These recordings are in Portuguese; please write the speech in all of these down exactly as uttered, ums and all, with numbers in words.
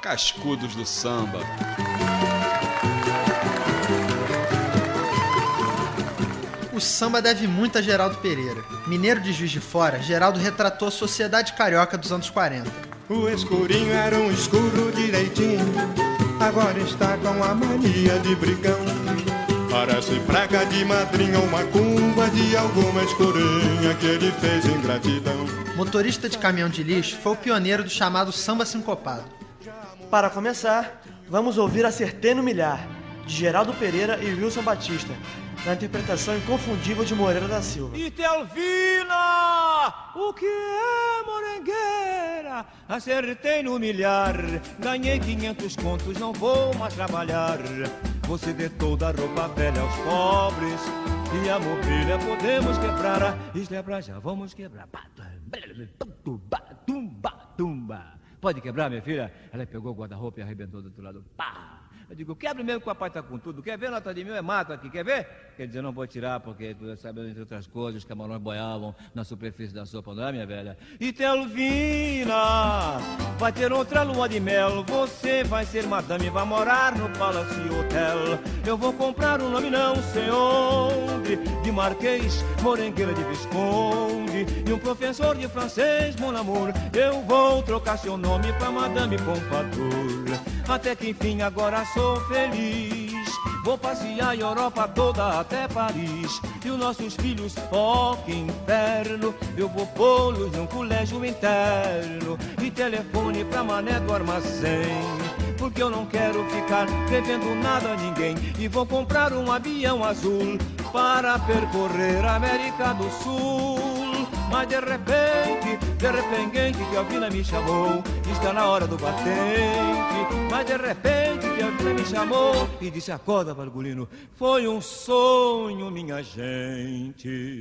cascudos do samba. O samba deve muito a Geraldo Pereira. Mineiro de Juiz de Fora, Geraldo retratou a sociedade carioca dos anos quarenta. O escurinho era um escuro direitinho, agora está com a mania de brigão. Parece praga de madrinha ou macumba de alguma escurinha que ele fez ingratidão. Motorista de caminhão de lixo, foi o pioneiro do chamado samba sincopado. Para começar, vamos ouvir Acertei no Milhar, de Geraldo Pereira e Wilson Batista, na interpretação inconfundível de Moreira da Silva. E Telvina, o que é morengueira? Acertei no milhar, ganhei quinhentos contos, não vou mais trabalhar. Você dê toda a roupa velha aos pobres e a mobília podemos quebrar. Isto é pra já, vamos quebrar. Tumba, tumba, tumba. Pode quebrar, minha filha? Ela pegou o guarda-roupa e arrebentou do outro lado. Pá! Eu digo, quebra mesmo que o papai tá com tudo. Quer ver nota de mil? É mato aqui, quer ver? Quer dizer, não vou tirar porque, tu sabe, entre outras coisas, os camarões boiavam na superfície da sopa, não é, minha velha? E Telvina, vai ter outra lua de mel. Você vai ser madame, vai morar no Palace Hotel. Eu vou comprar um nome não sei onde, de Marquês, morengueira de Visconde, e um professor de francês, mon amour. Eu vou trocar seu nome pra Madame Pompadour. Até que enfim agora sou feliz. Vou passear a Europa toda até Paris. E os nossos filhos, ó que inferno, eu vou pô-los num colégio interno. E telefone pra mané do armazém, porque eu não quero ficar devendo nada a ninguém. E vou comprar um avião azul para percorrer a América do Sul. Mas de repente, de repente que a Alvina me chamou, está na hora do batente. Mas de repente que a Alvina me chamou e disse, acorda, Vargulino, foi um sonho, minha gente.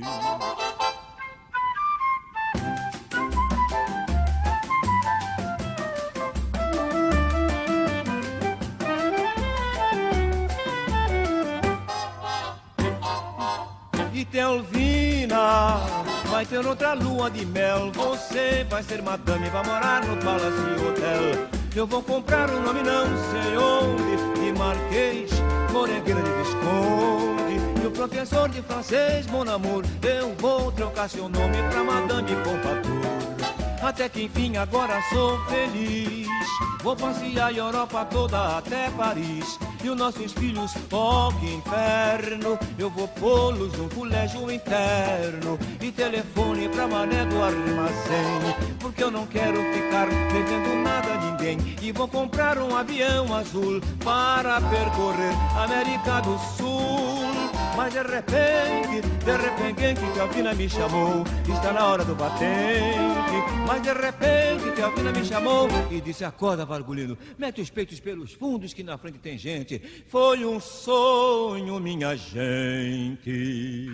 E Telvina, vai ter outra lua de mel. Você vai ser madame, vai morar no Palace Hotel. Eu vou comprar um nome não sei onde, de Marquês, morengueira de Visconde, e o professor de francês, mon amour. Eu vou trocar seu nome pra Madame Pompadour. Até que enfim agora sou feliz. Vou passear a Europa toda até Paris. E os nossos filhos, ó que inferno, eu vou pô-los num colégio interno. E telefone pra mané do armazém, porque eu não quero ficar devendo nada a ninguém. E vou comprar um avião azul para percorrer a América do Sul. Mas de repente, de repente que a Alvina me chamou, está na hora do batente. Mas de repente que a Alvina me chamou e disse, acorda, Vargulino, mete os peitos pelos fundos que na frente tem gente. Foi um sonho, minha gente.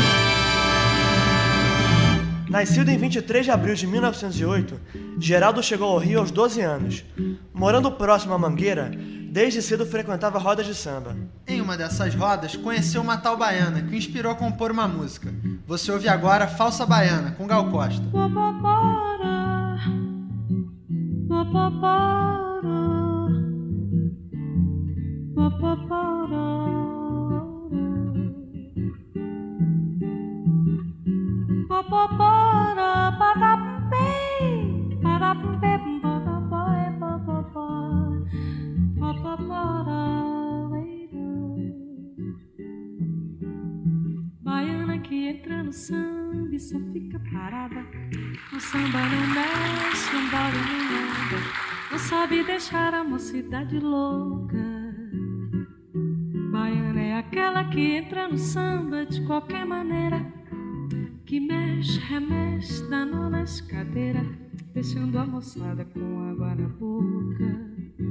Nascido em vinte e três de abril de mil novecentos e oito, Geraldo chegou ao Rio aos doze anos. Morando próximo à Mangueira, desde cedo frequentava rodas de samba. Em uma dessas rodas, conheceu uma tal baiana, que o inspirou a compor uma música. Você ouve agora Falsa Baiana, com Gal Costa. Baiana que entra no samba e só fica parada. O samba não mexe, não vale nem nada. Não sabe deixar a mocidade louca. Baiana é aquela que entra no samba de qualquer maneira, que mexe, remexe, dá nó nas cadeiras, deixando a moçada com água na boca.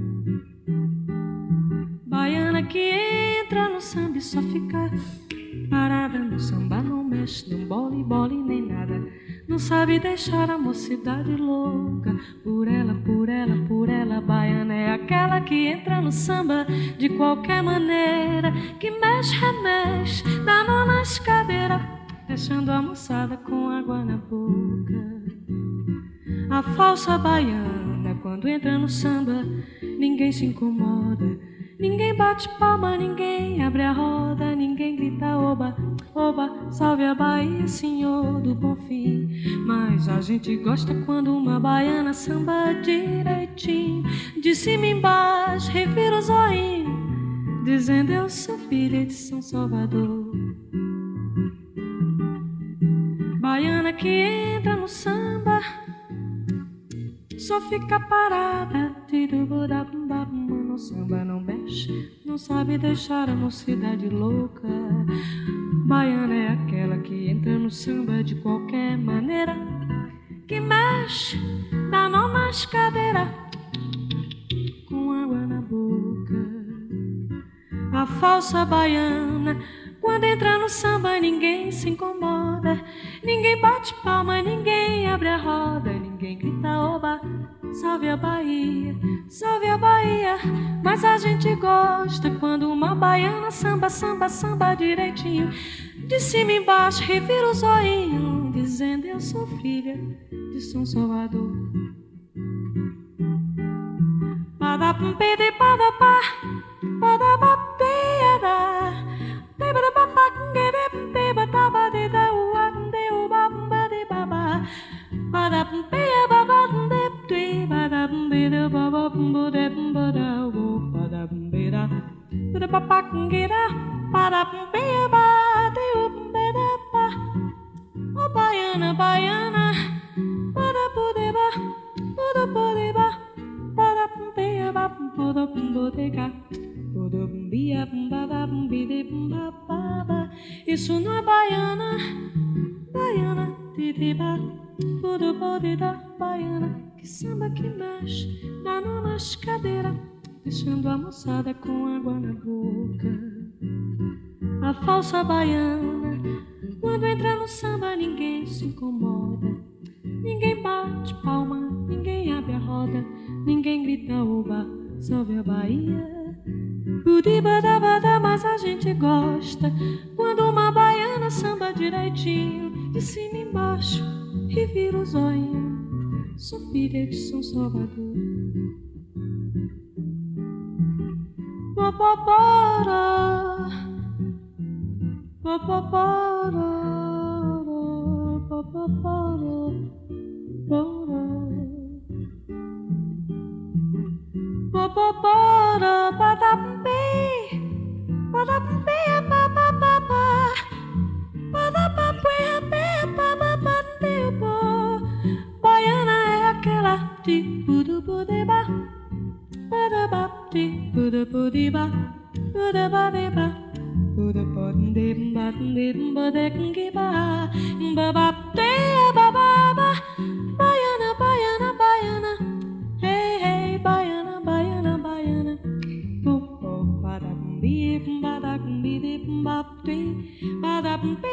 Baiana que entra no samba e só fica parada no samba, não mexe, não bole, bole nem nada. Não sabe deixar a mocidade louca. Por ela, por ela, por ela, baiana é aquela que entra no samba de qualquer maneira, que mexe, remexe, dá nó nas cadeiras, deixando a moçada com água na boca. A falsa baiana, quando Quando entra no samba, ninguém se incomoda, ninguém bate palma, ninguém abre a roda, ninguém grita oba, oba, salve a Bahia, senhor do bom fim. Mas a gente gosta quando uma baiana samba direitinho, de cima embaixo, revira o zoinho, dizendo eu sou filha de São Salvador. Baiana que entra no samba só fica parada, no samba não mexe, não sabe deixar a mocidade louca. Baiana é aquela que entra no samba de qualquer maneira, que mexe, dá nó nas cadeiras, com água na boca. A falsa baiana, quando entra no samba ninguém se incomoda, ninguém bate palma, ninguém abre a roda, ninguém grita oba, salve a Bahia, salve a Bahia. Mas a gente gosta quando uma baiana samba, samba, samba direitinho, de cima embaixo, revira o zoinho, dizendo eu sou filha de São Salvador. Padapum-pede, padapá, padapá-pede-da, oh baiana, baiana, isso não é baiana, baiana, tiriba, baiana, que samba que mexe, dá nó nas cadeiras, deixando a moçada com água na boca. A falsa baiana, quando entra no samba ninguém se incomoda, ninguém bate palma, ninguém abre a roda, ninguém grita oba, salve a Bahia. Budibadabada, mas a gente gosta quando uma baiana samba direitinho, de cima embaixo, revira o zoinho, sou filha de São Salvador. Popopora, popopora, popopora, popopora, patapumpi, patapumpi, papapapa, patapumpi, papapapa, baiana é aquela de budubudeba, badabapti, budubudiba, budabadeba, budabodeba, budabodeba, babapte, bababa, baiana, baiana, baiana, hey, hey, baiana, baiana, baiana, oh, oh, badabumbi, badabumbi, babapti, badabumbi,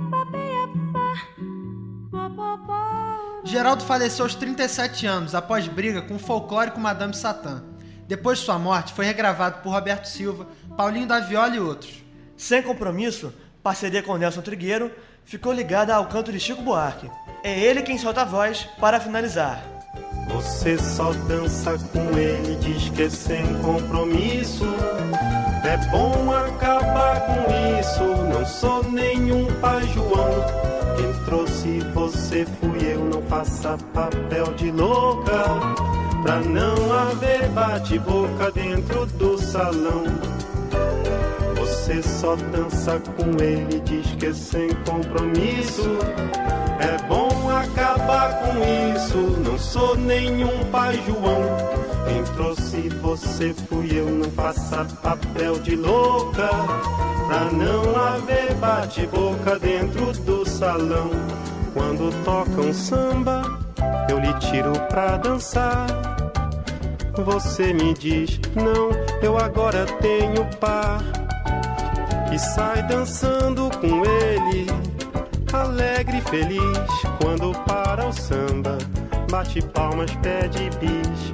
bababa. Geraldo faleceu aos trinta e sete anos, após briga com o folclórico Madame Satã. Depois de sua morte, foi regravado por Roberto Silva, Paulinho da Viola e outros. Sem compromisso, parceria com Nelson Trigueiro, ficou ligada ao canto de Chico Buarque. É ele quem solta a voz para finalizar. Você só dança com ele, diz que é sem compromisso. É bom acabar com isso, não sou nenhum pai João. Quem trouxe você fui eu, não faça papel de louca, pra não haver bate-boca dentro do salão. Você só dança com ele, diz que é sem compromisso. É bom acabar com isso, não sou nenhum pai João. Quem trouxe você fui eu, não faça papel de louca, pra não haver bate-boca dentro do salão. Quando tocam samba, eu lhe tiro pra dançar. Você me diz, não, eu agora tenho par. E sai dançando com ele, alegre e feliz. Quando para o samba, bate palmas, pede bis.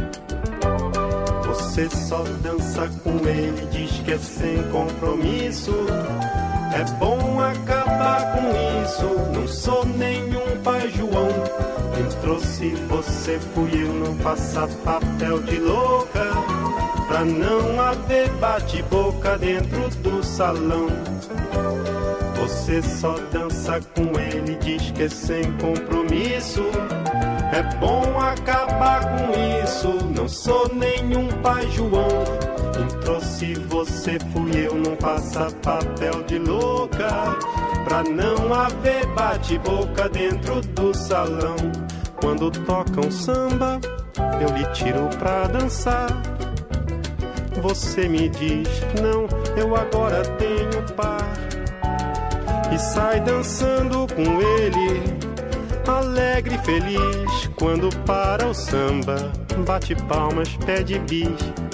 Você só dança com ele, diz que é sem compromisso. É bom acabar com isso, não sou nenhum pai João. Quem trouxe você fui eu, não faça papel de louca, pra não haver bate-boca dentro do salão. Você só dança com ele, diz que é sem compromisso. É bom acabar com isso, não sou nenhum pai João. Quem trouxe você fui eu, não faça papel de louca, pra não haver bate-boca dentro do salão. Quando tocam samba, eu lhe tiro pra dançar. Você me diz, não, eu agora tenho par. E sai dançando com ele, alegre e feliz. Quando para o samba, bate palmas, pede bis.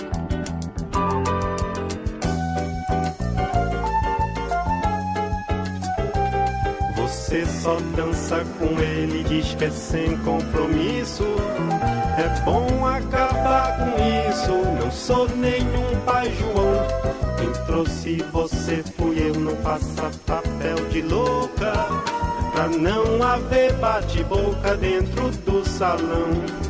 Você só dança com ele, diz que é sem compromisso. É bom acabar com isso, não sou nenhum pai João. Quem trouxe você fui eu, não faça papel de louca, pra não haver bate-boca dentro do salão.